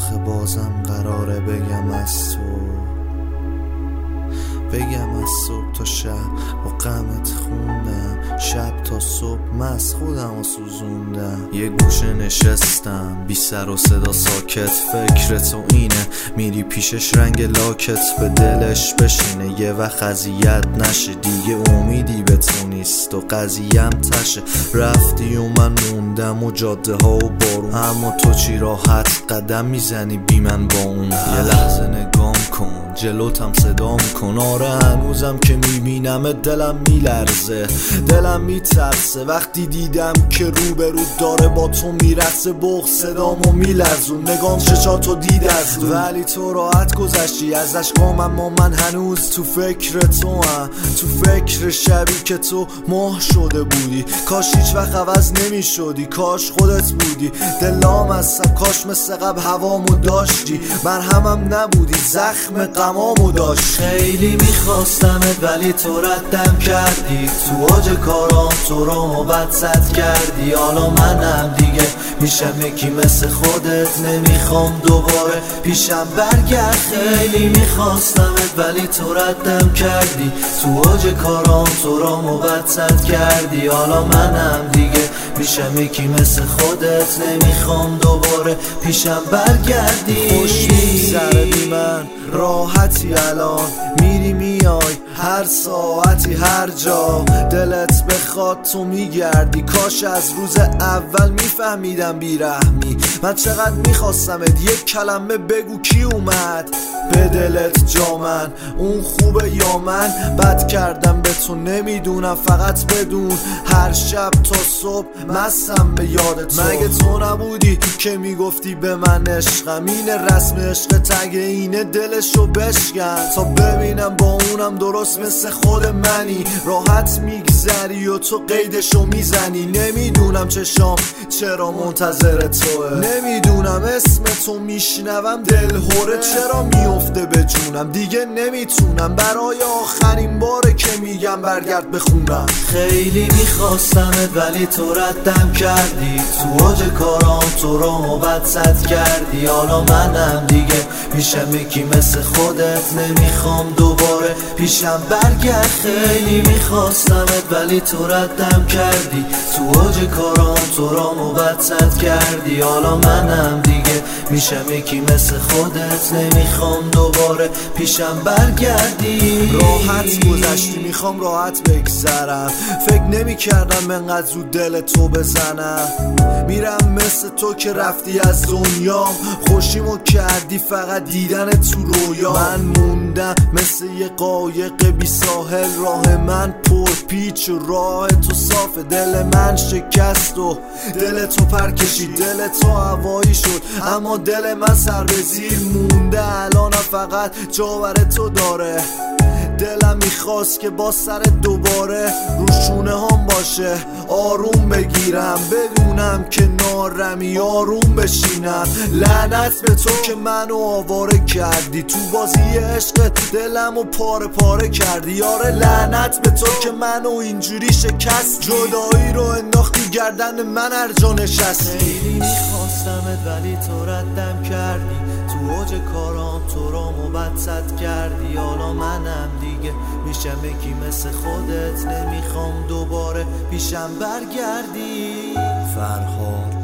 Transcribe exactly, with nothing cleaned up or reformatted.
آخه بازم قراره بگم از تو، بگم از صبح تا شب با غمت خوندم، شب تا صبح من از خودم و سوزوندم. یه گوشه نشستم بی سر و صدا ساکت، فکر تو اینه میری پیشش رنگ لاکت به دلش بشینه، یه وقت اذیت نشه دیگه امیدی به تو نیست و قضیه‌ام تشه. رفتی و من موندم و جاده ها و بارون، اما تو چی راحت قدم میزنی بی من با اون. یه لحظه نگام کن جلوتم صدام کن، آره هنوزم که میبینم دلم میلرزه، دلم میترسه وقتی دیدم که روبرو داره با تو میرسه، بغض صدامو میلرزون، نگام چشاتو دید از دور، ولی تو راحت گذشتی از اشکام، اما من هنوز تو فکر تو هم، تو فکر شبی که تو ماه شده بودی، کاش هیچ وقت عوض نمیشدی، کاش خودت بودی، دلام هستم کاش مثل قبل هوامو داشتی، مرهمم نبودی زخم غمامو داشت. خیلی میخواستمت ولی تو ردم کردی، تو اوج کارام تو رامو بدست کردی، حالا منم دیگه میشم یکی مثل خودت، نمیخوام دوباره پیشم برگرد. خیلی میخواستمت ولی تو ردم کردی، تو اوج کارام تو رامو بدست کردی، حالا منم دیگه میشم یکی مثل خودت، نمیخوام دوباره پیشم برگردی. خوش میگذره بی من راحتی الان، میری میای هر ساعتی هر جا دلت بخواد تو میگردی، کاش از روز اول میفهمیدم بیرحمی، من چقدر میخواستمت یک کلمه بگو کی اومد به دلت جا، من اون خوبه یا من بد کردم به تو نمیدونم، فقط بدون هر شب تا صبح مستم به یادت. مگه تو نبودی که میگفتی به من عشقم، اینه رسم عشق تگ اینه دلشو بشکن، تا ببینم با اونم درست مثل خود منی، راحت میگذری و تو قیدشو میزنی، نمیدونم چشام چرا منتظر توه، نمیدونم اسم تو میشنوم دل هوره چرا میفته به جونم، دیگه نمیتونم برای آخرین باره که میگم برگرد بخونم. خیلی میخواستمت ولی تو ردم کردی، تو اوج کارام تو رامو بدست کردی، حالا منم دیگه میشم یکی مثل خودت، نمیخوام دوباره پیشم برگرد. خیلی میخواستمت ولی تو ردم کردی، تو اوج کارام تو رامو بدست کردی، حالا منم دیگه میشم یکی مثل خودت، نمیخوام دوباره پیشم برگردی. راحت گذشتی میخوام راحت بگذرم، فکر نمی کردم انقدر زود دل تو بزنم، میرم مثل تو که رفتی از دنیام، خوشیمو کردی فقط دیدن تو رویا، من موندم مثل یه قایق بی ساحل، راه من پر پیچ و راه تو صافه، دل من شکست و دل تو پر کشید، دل تو هوایی شد اما دل من سر به زیر مونده، الان فقط جا برای تو داره، دلم میخواست که با سر دوباره روشونه هم باشه، آروم بگیرم بدونم که نارمی، آروم بشینم، لعنت به تو که منو آواره کردی، تو بازی عشق دلمو پاره پاره کردی، یاره لعنت به تو که منو اینجوری شکست، جدایی رو انداختی گردن من هر جا نشستی. خیلی میخواستمت ولی تو ردم کردی، تو اوج کارام تو رامو بدست کردی، حالا منم دیگه میشم یکی مثل خودت، نمیخوام دوباره پیشم برگردی. فرهاد